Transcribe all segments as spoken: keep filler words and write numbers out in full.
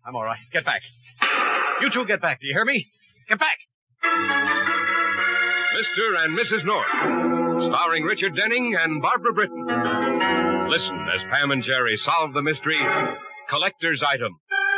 I'm all right. Get back. You two get back. Do you hear me? Get back. Mister and Missus North, starring Richard Denning and Barbara Britton. Listen as Pam and Jerry solve the mystery, Collector's Item.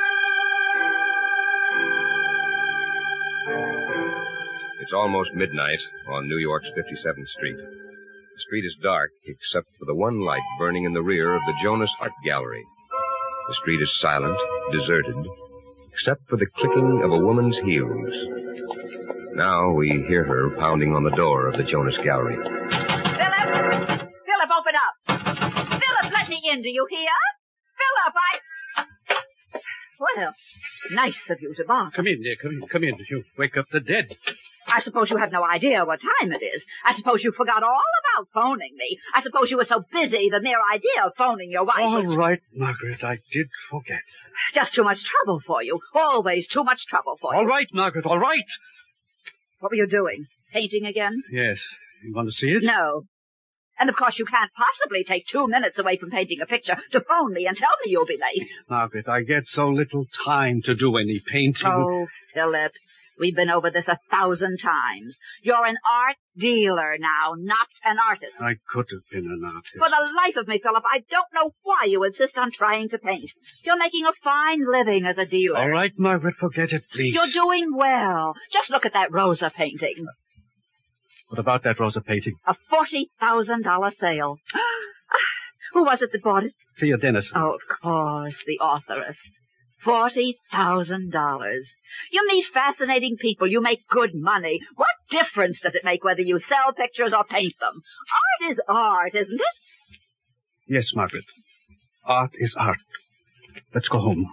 It's almost midnight on New York's fifty-seventh Street. The street is dark except for the one light burning in the rear of the Jonas Art Gallery. The street is silent, deserted, except for the clicking of a woman's heels. Now we hear her pounding on the door of the Jonas Gallery. Philip! Philip, open up! Philip, let me in, do you hear? Philip, I... Well, nice of you to bark. Come in, dear. Come in. Come in. You wake up the dead. I suppose you have no idea what time it is. I suppose you forgot all about phoning me. I suppose you were so busy the mere idea of phoning your wife. All was... right, Margaret. I did forget. Just too much trouble for you. Always too much trouble for you. All right, Margaret. All right. What were you doing? Painting again? Yes. You want to see it? No. And of course you can't possibly take two minutes away from painting a picture to phone me and tell me you'll be late. Margaret, I get so little time to do any painting. Oh, Philip. We've been over this a thousand times. You're an art dealer now, not an artist. I could have been an artist. For the life of me, Philip, I don't know why you insist on trying to paint. You're making a fine living as a dealer. All right, Margaret, forget it, please. You're doing well. Just look at that Rosa painting. What about that Rosa painting? A forty thousand dollars sale. Who was it that bought it? Thea Dennison. Oh, of course, the authoress. Forty thousand dollars. You meet fascinating people. You make good money. What difference does it make whether you sell pictures or paint them? Art is art, isn't it? Yes, Margaret. Art is art. Let's go home.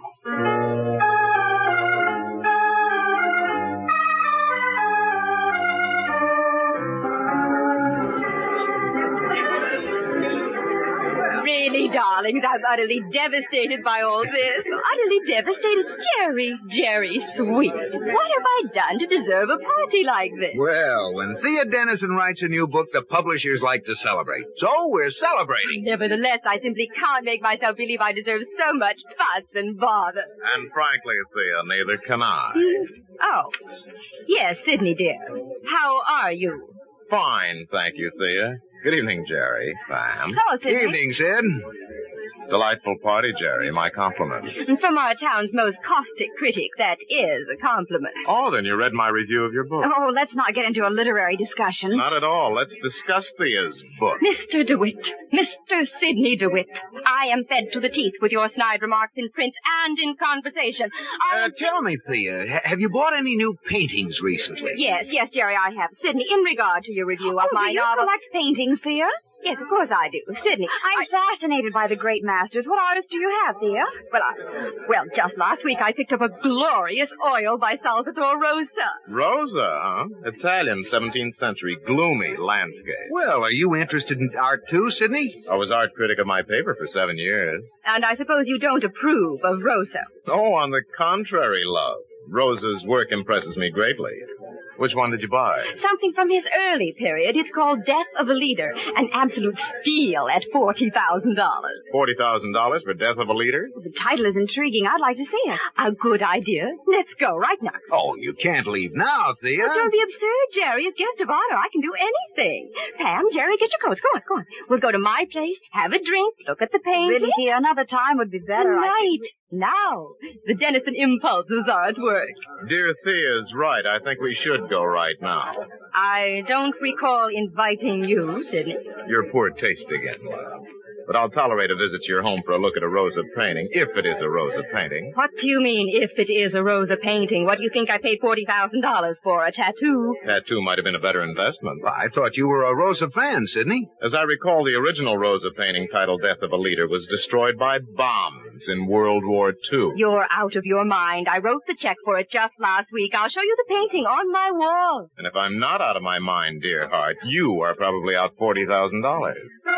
Really, darlings, I'm utterly devastated by all this. Utterly devastated. Jerry, Jerry, sweet. What have I done to deserve a party like this? Well, when Thea Dennison writes a new book, the publishers like to celebrate. So we're celebrating. Nevertheless, I simply can't make myself believe I deserve so much fuss and bother. And frankly, Thea, neither can I. Oh. Yes, Sidney, dear. How are you? Fine, thank you, Thea. Good evening, Jerry. Pam. Hello, Sidney. Evening, Sid. Delightful party, Jerry. My compliments. From our town's most caustic critic, that is a compliment. Oh, then you read my review of your book. Oh, let's not get into a literary discussion. Not at all. Let's discuss Thea's book. Mister DeWitt, Mister Sidney DeWitt, I am fed to the teeth with your snide remarks in print and in conversation. I... Uh, tell me, Thea, ha- have you bought any new paintings recently? Yes, yes, Jerry, I have. Sidney, in regard to your review of Oh, my do you novel... collect paintings, Thea? Yes, of course I do. Sidney, I'm I... fascinated by the great masters. What artists do you have, Thea? Well, I... well, just last week I picked up a glorious oil by Salvatore Rosa. Rosa, huh? Italian, seventeenth century, gloomy landscape. Well, are you interested in art too, Sidney? I was art critic of my paper for seven years. And I suppose you don't approve of Rosa. Oh, on the contrary, love. Rosa's work impresses me greatly. Which one did you buy? Something from his early period. It's called Death of a Leader. An absolute steal at forty thousand dollars. forty thousand dollars for Death of a Leader? The title is intriguing. I'd like to see it. A good idea. Let's go right now. Oh, you can't leave now, Thea. Oh, don't be absurd, Jerry. As guest of honor, I can do anything. Pam, Jerry, get your coats. Go on, go on. We'll go to my place, have a drink, look at the painting. Really, Thea, another time would be better. Tonight. Now. The Dennison impulses are at work. Dear Thea's right. I think we should go right now. I don't recall inviting you, Sidney. Your poor taste again, love. But I'll tolerate a visit to your home for a look at a Rosa painting, if it is a Rosa painting. What do you mean, if it is a Rosa painting? What do you think I paid forty thousand dollars for? A tattoo? Tattoo might have been a better investment. I thought you were a Rosa fan, Sidney. As I recall, the original Rosa painting titled Death of a Leader was destroyed by bombs in World War Two. You're out of your mind. I wrote the check for it just last week. I'll show you the painting on my wall. And if I'm not out of my mind, dear heart, you are probably out forty thousand dollars.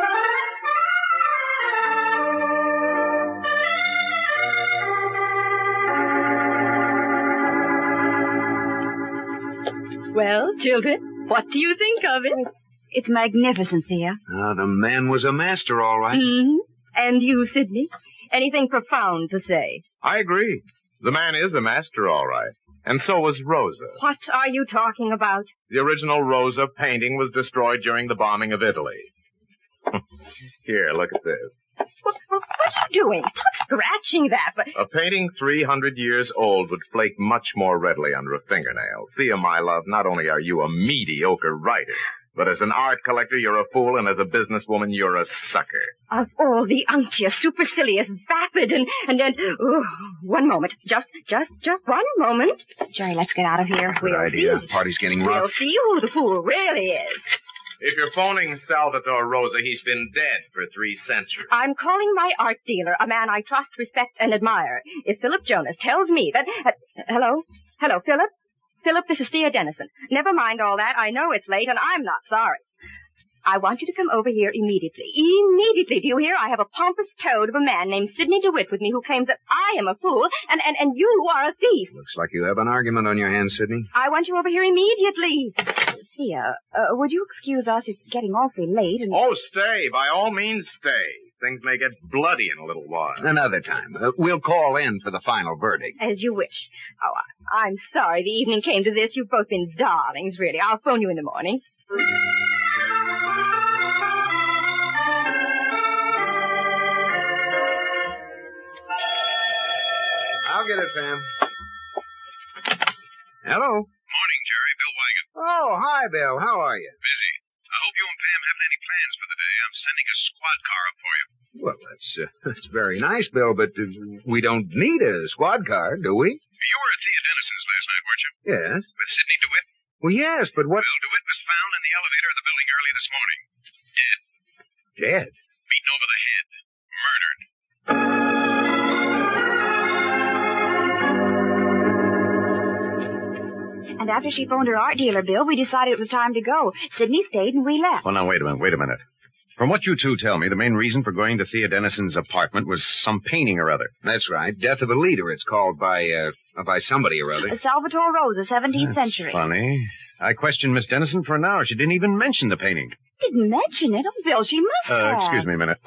Well, children, what do you think of it? It's magnificent, Thea. Ah, the man was a master, all right. Mm-hmm. And you, Sidney? Anything profound to say? I agree. The man is a master, all right. And so was Rosa. What are you talking about? The original Rosa painting was destroyed during the bombing of Italy. Here, look at this. What, what, what are you doing? Stop scratching that. But... A painting three hundred years old would flake much more readily under a fingernail. Thea, my love, not only are you a mediocre writer, but as an art collector, you're a fool, and as a businesswoman, you're a sucker. Of all the unctuous, supercilious, vapid, and, and then, oh, one moment. Just, just, just one moment. Jerry, let's get out of here. Good We'll idea. see. Party's getting rough. We'll see who the fool really is. If you're phoning Salvatore Rosa, he's been dead for three centuries. I'm calling my art dealer, a man I trust, respect, and admire. If Philip Jonas tells me that... Uh, hello? Hello, Philip? Philip, this is Thea Dennison. Never mind all that. I know it's late, and I'm not sorry. I want you to come over here immediately. Immediately, do you hear? I have a pompous toad of a man named Sidney DeWitt with me who claims that I am a fool, and, and, and you are a thief. Looks like you have an argument on your hands, Sidney. I want you over here immediately. Thea, uh, would you excuse us? It's getting awfully late, and... Oh, stay. By all means, stay. Things may get bloody in a little while. Another time. Uh, we'll call in for the final verdict. As you wish. Oh, I, I'm sorry the evening came to this. You've both been darlings, really. I'll phone you in the morning. I'll get it, Pam. Hello. Morning, Jerry. Bill Wagon. Oh, hi, Bill. How are you? Busy. I hope you and Pam haven't any plans for the day. I'm sending a squad car up for you. Well, that's, uh, that's very nice, Bill, but uh, we don't need a squad car, do we? You were at Thea Dennison's last night, weren't you? Yes. With Sidney DeWitt? Well, yes, but what... Well, DeWitt was found in the elevator of the building early this morning. Dead. Dead? Beaten over the head. Murdered. And after she phoned her art dealer, Bill, we decided it was time to go. Sidney stayed and we left. Well, now, wait a minute, wait a minute. From what you two tell me, the main reason for going to Thea Dennison's apartment was some painting or other. That's right. Death of a Leader, it's called by, uh, by somebody or other. Uh, Salvatore Rosa, seventeenth That's century. funny. I questioned Miss Dennison for an hour. She didn't even mention the painting. Didn't mention it. Oh, Bill, she must Uh, have. excuse me a minute.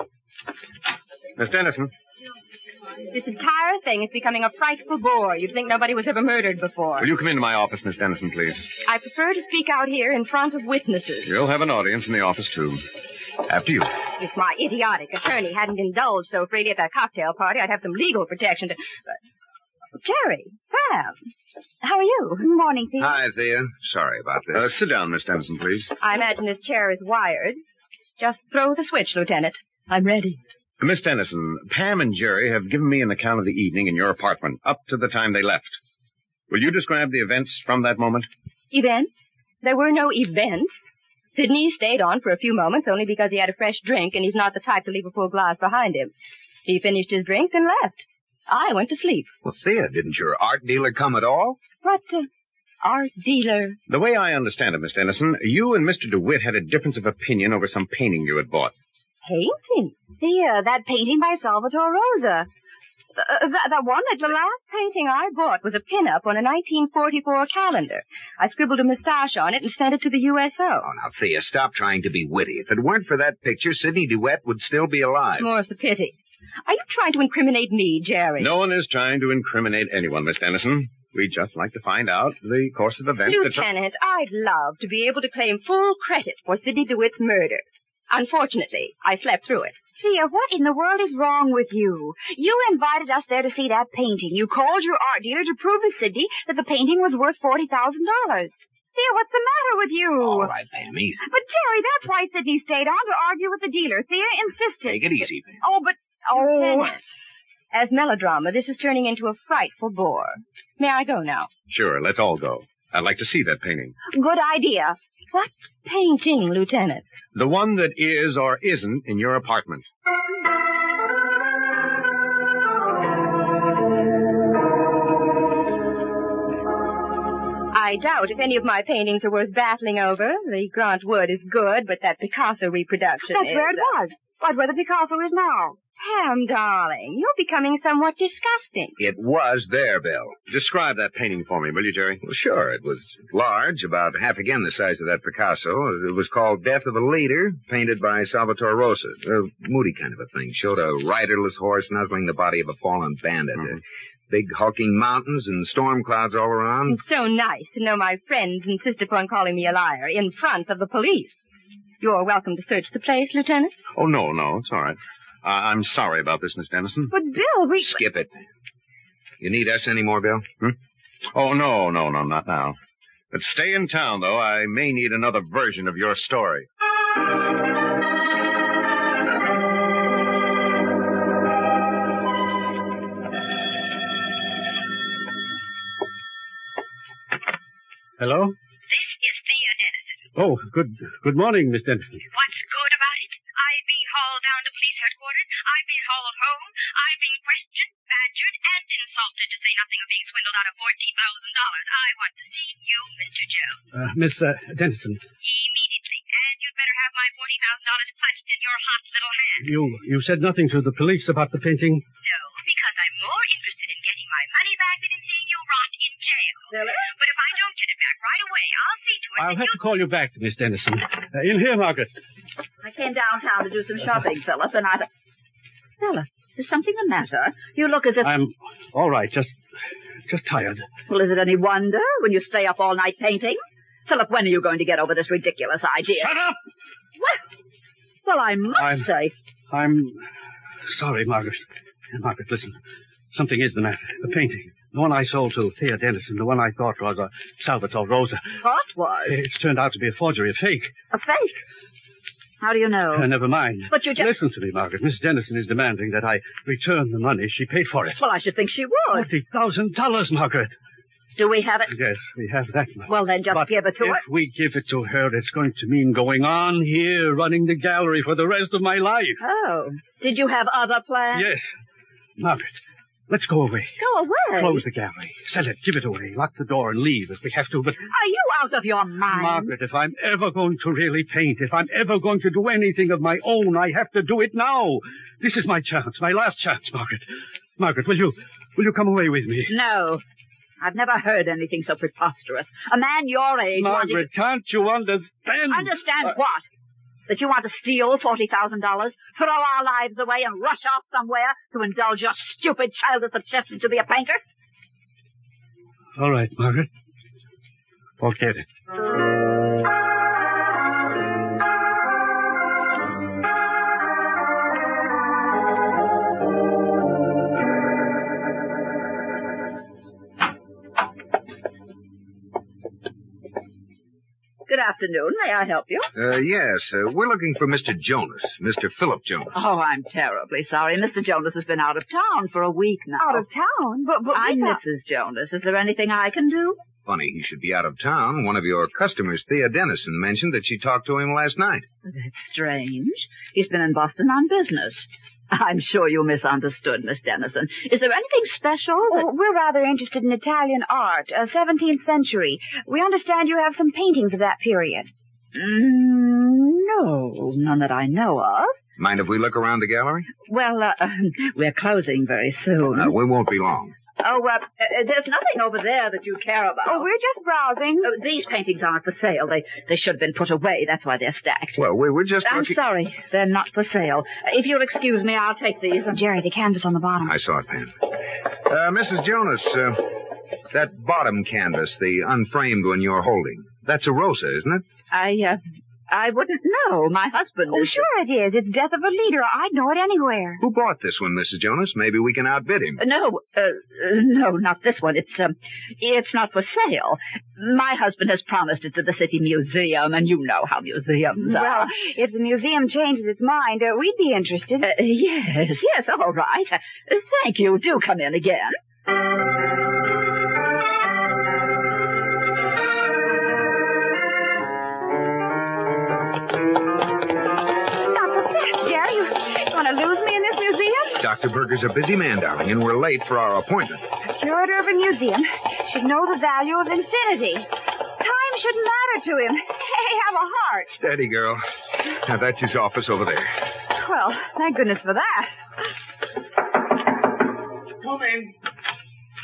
Miss Dennison. This entire thing is becoming a frightful bore. You'd think nobody was ever murdered before. Will you come into my office, Miss Dennison, please? I prefer to speak out here in front of witnesses. You'll have an audience in the office, too. After you. If my idiotic attorney hadn't indulged so freely at that cocktail party, I'd have some legal protection to... But... Jerry, Pam, how are you? Good morning, Thea. Hi, Thea. Sorry about this. Uh, sit down, Miss Dennison, please. I imagine this chair is wired. Just throw the switch, Lieutenant. I'm ready. Miss Dennison, Pam and Jerry have given me an account of the evening in your apartment, up to the time they left. Will you describe the events from that moment? Events? There were no events. Sidney stayed on for a few moments only because he had a fresh drink, and he's not the type to leave a full glass behind him. He finished his drink and left. I went to sleep. Well, Thea, didn't your art dealer come at all? What, uh, art dealer? The way I understand it, Miss Dennison, you and Mister DeWitt had a difference of opinion over some painting you had bought. Painting? Thea, that painting by Salvatore Rosa. Uh, that, that one, the last painting I bought was a pin-up on a nineteen forty-four calendar. I scribbled a moustache on it and sent it to the U S O. Oh, now, Thea, stop trying to be witty. If it weren't for that picture, Sidney DeWitt would still be alive. More's the pity. Are you trying to incriminate me, Jerry? No one is trying to incriminate anyone, Miss Dennison. We'd just like to find out the course of events. Lieutenant, I'd love to be able to claim full credit for Sidney DeWitt's murder. Unfortunately, I slept through it. Thea, what in the world is wrong with you? You invited us there to see that painting. You called your art dealer to prove to Sidney that the painting was worth forty thousand dollars. Thea, what's the matter with you? All right, Pam, easy. But, Jerry, that's why Sidney stayed on to argue with the dealer. Thea insisted. Take it easy, Pam. Oh, but... Oh... Lieutenant, as melodrama, this is turning into a frightful bore. May I go now? Sure, let's all go. I'd like to see that painting. Good idea. What painting, Lieutenant? The one that is or isn't in your apartment. I doubt if any of my paintings are worth battling over. The Grant Wood is good, but that Picasso reproduction That's is... where it was. Right where the Picasso is now. Pam, darling, you're becoming somewhat disgusting. It was there, Bill. Describe that painting for me, will you, Jerry? Well, sure. It was large, about half again the size of that Picasso. It was called Death of a Leader, painted by Salvatore Rosa. A moody kind of a thing. Showed a riderless horse nuzzling the body of a fallen bandit. Mm-hmm. Big hulking mountains and storm clouds all around. It's so nice to know my friends insist upon calling me a liar in front of the police. You're welcome to search the place, Lieutenant. Oh, no, no, it's all right. Uh, I'm sorry about this, Miss Dennison. But, Bill, we... Skip it. You need us anymore, Bill? Hmm? Oh, no, no, no, not now. But stay in town, though. I may need another version of your story. Hello? This is Thea Dennison. Oh, good good morning, Miss Dennison. What's good about it? I've been hauled down to police headquarters. I've been hauled home. I've been questioned, badgered, and insulted, to say nothing of being swindled out of forty thousand dollars. I want to see you, Mister Joe. Uh, Miss uh, Dennison. Immediately. And you'd better have my forty thousand dollars clutched in your hot little hand. You you said nothing to the police about the painting? No, because I'm more interested in getting my money back than in seeing you rot in jail. Really? But if I don't get it back right away, I'll see to it I'll that have you... to call you back, Miss Dennison. Uh, in here, Margaret. I came downtown to do some shopping, Philip, and I... Philip, is something the matter? You look as if... I'm all right, just just tired. Well, is it any wonder when you stay up all night painting? Philip, when are you going to get over this ridiculous idea? Shut up! Well, well I must I'm- say... I'm sorry, Margaret. Uh, Margaret, listen. Something is the matter. The painting. The one I sold to Thea Dennison, the one I thought was a Salvatore Rosa. What was? It's turned out to be a forgery, a fake. A fake? How do you know? Uh, never mind. But you just... Listen to me, Margaret. Miss Dennison is demanding that I return the money she paid for it. Well, I should think she would. Forty thousand dollars, Margaret. Do we have it? Yes, we have that much. Well, then just But give it to if her. we give it to her, it's going to mean going on here, running the gallery for the rest of my life. Oh. Did you have other plans? Yes. Margaret, let's go away. Go away. Close the gallery. Sell it. Give it away. Lock the door and leave if we have to. But, Are you out of your mind? Margaret, if I'm ever going to really paint, if I'm ever going to do anything of my own, I have to do it now. This is my chance, my last chance, Margaret. Margaret, will you, will you come away with me? No. I've never heard anything so preposterous. A man your age wanting... Margaret, can't you understand? Understand Uh, what? That you want to steal forty thousand dollars, throw our lives away, and rush off somewhere to indulge your stupid childish obsession to be a painter? All right, Margaret. Forget it. Good afternoon. May I help you? Uh, yes, uh, we're looking for Mister Jonas, Mister Philip Jonas. Oh, I'm terribly sorry. Mister Jonas has been out of town for a week now. Out of town? But, but I'm we thought- Missus Jonas. Is there anything I can do? Funny he should be out of town. One of your customers, Thea Dennison, mentioned that she talked to him last night. That's strange. He's been in Boston on business. I'm sure you misunderstood, Miss Dennison. Is there anything special? that- Oh, we're rather interested in Italian art, uh, seventeenth century. We understand you have some paintings of that period. Mm, no, none that I know of. Mind if we look around the gallery? Well, uh, we're closing very soon. Uh, we won't be long. Oh, uh, uh, there's nothing over there that you care about. Oh, we're just browsing. Uh, these paintings aren't for sale. They they should have been put away. That's why they're stacked. Well, we were just I'm looking... sorry. They're not for sale. Uh, If you'll excuse me, I'll take these. Jerry, the canvas on the bottom. I saw it, Pam. Uh, Missus Jonas, uh, that bottom canvas, the unframed one you're holding, that's a Rosa, isn't it? I, uh, I wouldn't know. My husband Oh, is... sure it is. It's Death of a Leader. I'd know it anywhere. Who bought this one, Missus Jonas? Maybe we can outbid him. Uh, No, uh, uh, no, not this one. It's, um, it's not for sale. My husband has promised it to the city museum, and you know how museums are. Well, if the museum changes its mind, uh, we'd be interested. Uh, yes, yes, all right. Uh, thank you. Do come in again. Not so fast, Jerry. You, you want to lose me in this museum? Doctor Berger's a busy man, darling, and we're late for our appointment. The curator of a museum should know the value of infinity. Time shouldn't matter to him. Hey, have a heart. Steady, girl. Now, that's his office over there. Well, thank goodness for that. Come in.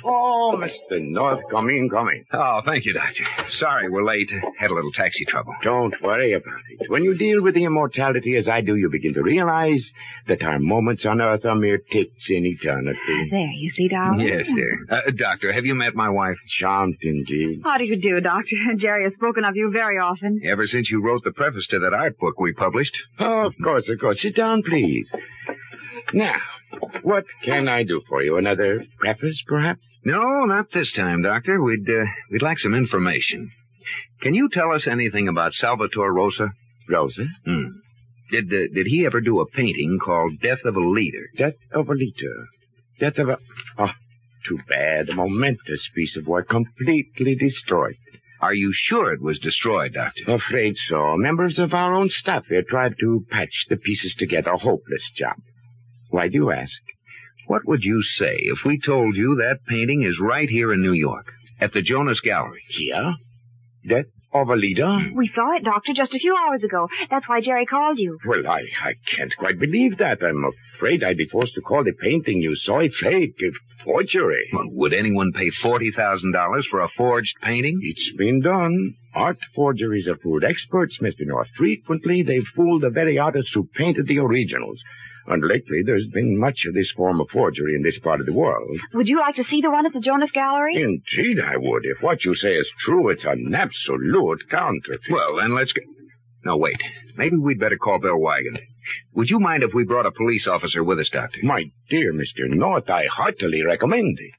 Oh, Mister North, come in, come in. Oh, thank you, Doctor. Sorry we're late. Had a little taxi trouble. Don't worry about it. When you deal with the immortality as I do, you begin to realize that our moments on Earth are mere ticks in eternity. There, you see, darling. Yes, dear. Uh, doctor, have you met my wife? Charmed indeed. How do you do, Doctor? Jerry has spoken of you very often. Ever since you wrote the preface to that art book we published. Oh, of course, of course. Sit down, please. Now, what can I do for you? Another preface, perhaps? No, not this time, Doctor. We'd, uh, we'd like some information. Can you tell us anything about Salvatore Rosa? Rosa? Hmm. Did, uh, did he ever do a painting called Death of a Leader? Death of a Leader. Death of a... Oh, too bad. A momentous piece of work completely destroyed. Are you sure it was destroyed, Doctor? Afraid so. Members of our own staff here tried to patch the pieces together. A hopeless job. Why do you ask? What would you say if we told you that painting is right here in New York, at the Jonas Gallery? Here? Death of a Leader? We saw it, Doctor, just a few hours ago. That's why Jerry called you. Well, I, I can't quite believe that. I'm afraid I'd be forced to call the painting you saw a fake, a forgery. Well, would anyone pay forty thousand dollars for a forged painting? It's been done. Art forgeries have fooled experts, Mister North. Frequently, they've fooled the very artists who painted the originals. And lately, there's been much of this form of forgery in this part of the world. Would you like to see the one at the Jonas Gallery? Indeed, I would. If what you say is true, it's an absolute counterfeit. Well, then let's go. No, wait. Maybe we'd better call Bill Wagon. Would you mind if we brought a police officer with us, Doctor? My dear Mister North, I heartily recommend it.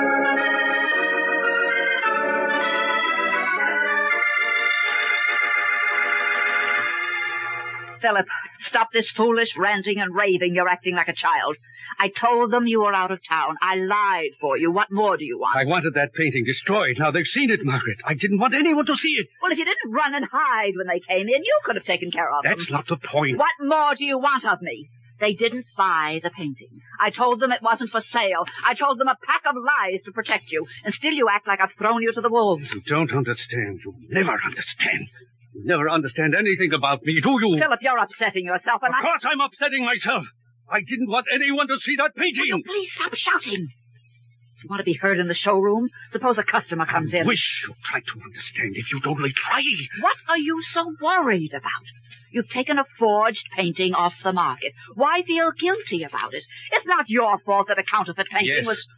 Philip, stop this foolish ranting and raving. You're acting like a child. I told them you were out of town. I lied for you. What more do you want? I wanted that painting destroyed. Now they've seen it, Margaret. I didn't want anyone to see it. Well, if you didn't run and hide when they came in, you could have taken care of them. That's not the point. What more do you want of me? They didn't buy the painting. I told them it wasn't for sale. I told them a pack of lies to protect you. And still you act like I've thrown you to the wolves. You don't understand. You never understand. You never understand anything about me, do you? Philip, you're upsetting yourself, and Of I... course I'm upsetting myself. I didn't want anyone to see that painting. Will you please stop shouting? You want to be heard in the showroom? Suppose a customer comes in. I wish you tried to understand if you'd only try. What are you so worried about? You've taken a forged painting off the market. Why feel guilty about it? It's not your fault that a counterfeit painting Yes. was...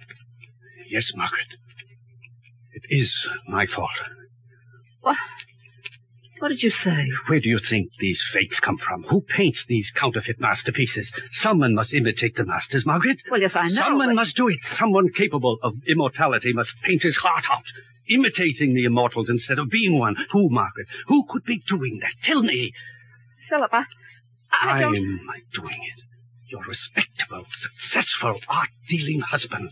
Yes, Margaret. It is my fault. What? What did you say? Where do you think these fakes come from? Who paints these counterfeit masterpieces? Someone must imitate the masters, Margaret. Well, yes, I know. Someone but... must do it. Someone capable of immortality must paint his heart out, imitating the immortals instead of being one. Who, Margaret? Who could be doing that? Tell me. Philip, I... I, I don't... am doing it. Your respectable, successful, art-dealing husband.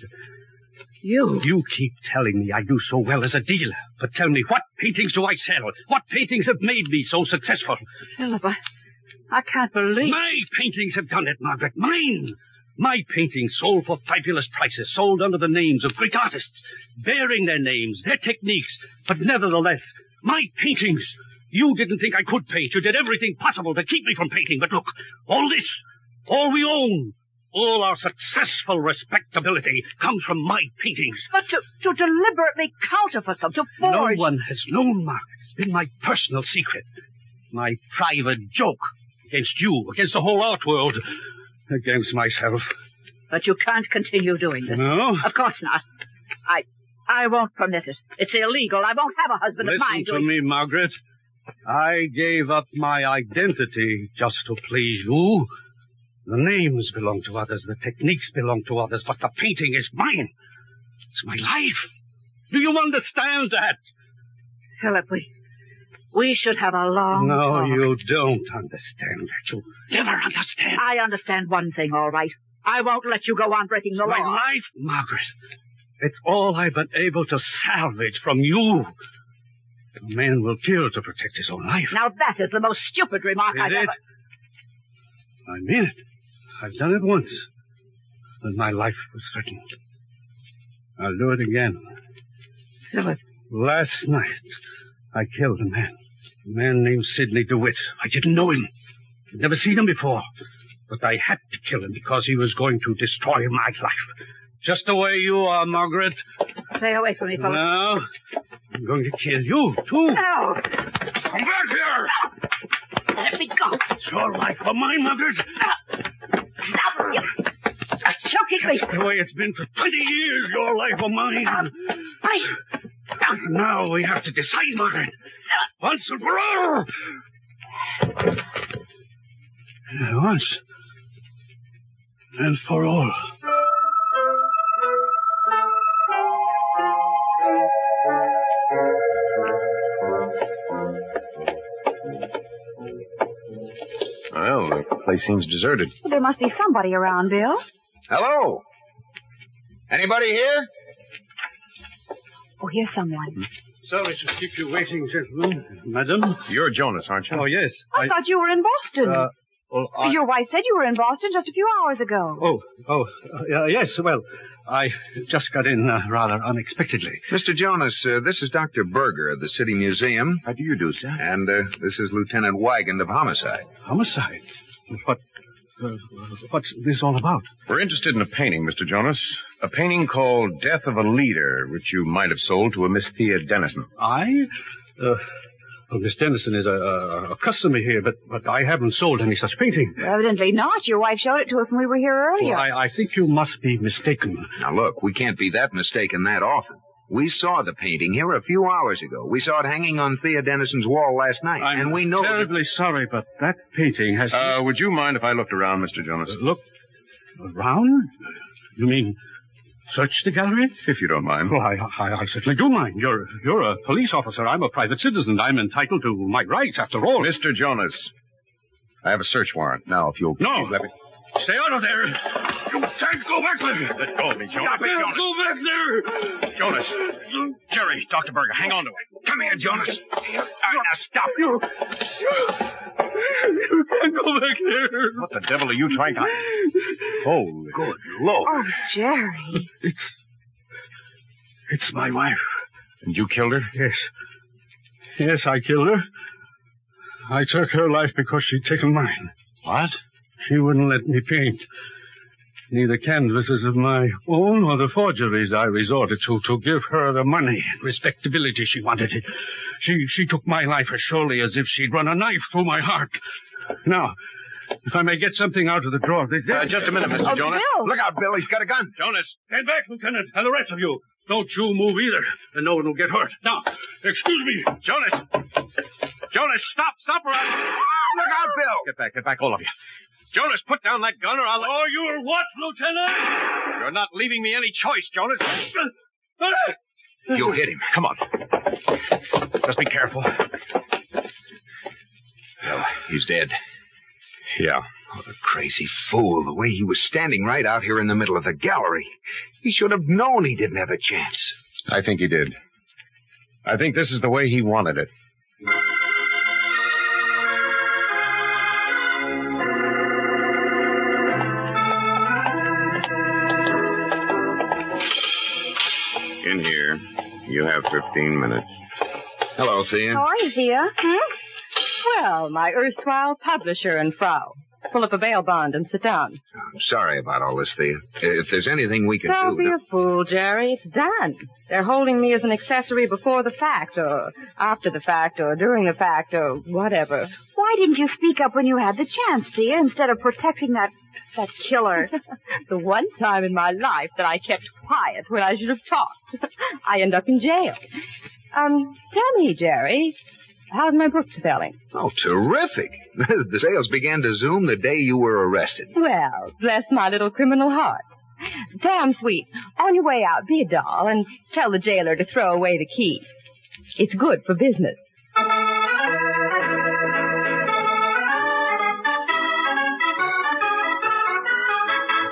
You? You keep telling me I do so well as a dealer. But tell me, what paintings do I sell? What paintings have made me so successful? Philip, I... I can't believe... My paintings have done it, Margaret. Mine! My paintings sold for fabulous prices, sold under the names of great artists, bearing their names, their techniques. But nevertheless, my paintings... You didn't think I could paint. You did everything possible to keep me from painting. But look, all this, all we own... All our successful respectability comes from my paintings. But to, to deliberately counterfeit them, to forge... No one has known, Mark. It's been my personal secret. My private joke against you, against the whole art world, against myself. But you can't continue doing this. No? Of course not. I I won't permit it. It's illegal. I won't have a husband Listen of mine to doing... me, Margaret. I gave up my identity just to please you. The names belong to others, the techniques belong to others, but the painting is mine. It's my life. Do you understand that? Philip, we, we should have a long No, talk. you don't understand that. You never understand. I understand one thing, all right. I won't let you go on breaking the My law. life, Margaret. It's all I've been able to salvage from you. A man will kill to protect his own life. Now that is the most stupid remark Is I've it? ever... I mean it. I've done it once, when my life was threatened. I'll do it again. Philip. Last night, I killed a man. A man named Sidney DeWitt. I didn't know him. I'd never seen him before. But I had to kill him because he was going to destroy my life. Just the way you are, Margaret. Stay away from me, Philip. No. I'm going to kill you, too. No. Come back here. Let me go. It's your life or mine, Margaret. Stop. You. You're choking me. That's the way it's been for twenty years, your life or mine. Please. Now we have to decide, Margaret. Once and for all. Once and for all. Well, the place seems deserted. Well, there must be somebody around, Bill. Hello? Anybody here? Oh, here's someone. Sorry to keep you waiting, gentlemen. Madam? You're Jonas, aren't you? Oh, yes. I, I thought you were in Boston. Uh, well, I... Your wife said you were in Boston just a few hours ago. Oh, oh, uh, yes, well, I just got in uh, rather unexpectedly. Mister Jonas, uh, this is Doctor Berger of the City Museum. How do you do, sir? And uh, this is Lieutenant Wygand of Homicide. Homicide? What, uh, what's this all about? We're interested in a painting, Mister Jonas. A painting called Death of a Leader, which you might have sold to a Miss Thea Dennison. I? Uh, well, Miss Dennison is a, a, a customer here, but, but I haven't sold any such painting. Well, evidently not. Your wife showed it to us when we were here earlier. Well, I, I think you must be mistaken. Now, look, we can't be that mistaken that often. We saw the painting here a few hours ago. We saw it hanging on Thea Dennison's wall last night. I'm and we know terribly that... sorry, but that painting has... Uh, would you mind if I looked around, Mister Jonas? Uh, look around? You mean... search the gallery? If you don't mind. Oh, I, I, I certainly do mind. You're you're a police officer. I'm a private citizen. I'm entitled to my rights, after all. Mister Jonas, I have a search warrant. Now, if you'll... No. please let me... Stay out of there. You can't go back there. Let go of me, Jonas. Stop it, Jonas. Go back there. Jonas. Jerry, Doctor Berger, hang on to him. Come here, Jonas. All right, now stop. You, you can't go back there. What the devil are you trying to... Holy... Good Lord. Oh, Jerry. It's... It's my wife. And you killed her? Yes. Yes, I killed her. I took her life because she'd taken mine. What? She wouldn't let me paint. Neither canvases of my own or the forgeries I resorted to to give her the money and respectability she wanted. It. She she took my life as surely as if she'd run a knife through my heart. Now, if I may get something out of the drawer, this Uh, just a minute, Mister Oh, Jonas. Bill. Look out, Bill. He's got a gun. Jonas. Stand back, Lieutenant, and the rest of you. Don't you move either, and no one will get hurt. Now, excuse me. Jonas. Jonas, stop. Stop or I'll... Look out, Bill. Get back. Get back, all of you. Jonas, put down that gun or I'll... Oh, you're what, Lieutenant? You're not leaving me any choice, Jonas. You hit him. Come on. Just be careful. Well, he's dead. Yeah. What a crazy fool, the way he was standing right out here in the middle of the gallery. He should have known he didn't have a chance. I think he did. I think this is the way he wanted it. In here. You have fifteen minutes. Hello, Thea. How are you, Thea? Hmm? Well, my erstwhile publisher and Frau. Pull up a bail bond and sit down. I'm sorry about all this, Thea. If there's anything we can Don't do... be to- a fool, Jerry. It's done. They're holding me as an accessory before the fact, or after the fact, or during the fact, or whatever. Why didn't you speak up when you had the chance, Thea, instead of protecting that that killer? The one time in my life that I kept quiet when I should have talked. I end up in jail. Um, tell me, Jerry, how's my book selling? Oh, terrific. The sales began to zoom the day you were arrested. Well, bless my little criminal heart. Damn sweet. On your way out, be a doll and tell the jailer to throw away the key. It's good for business.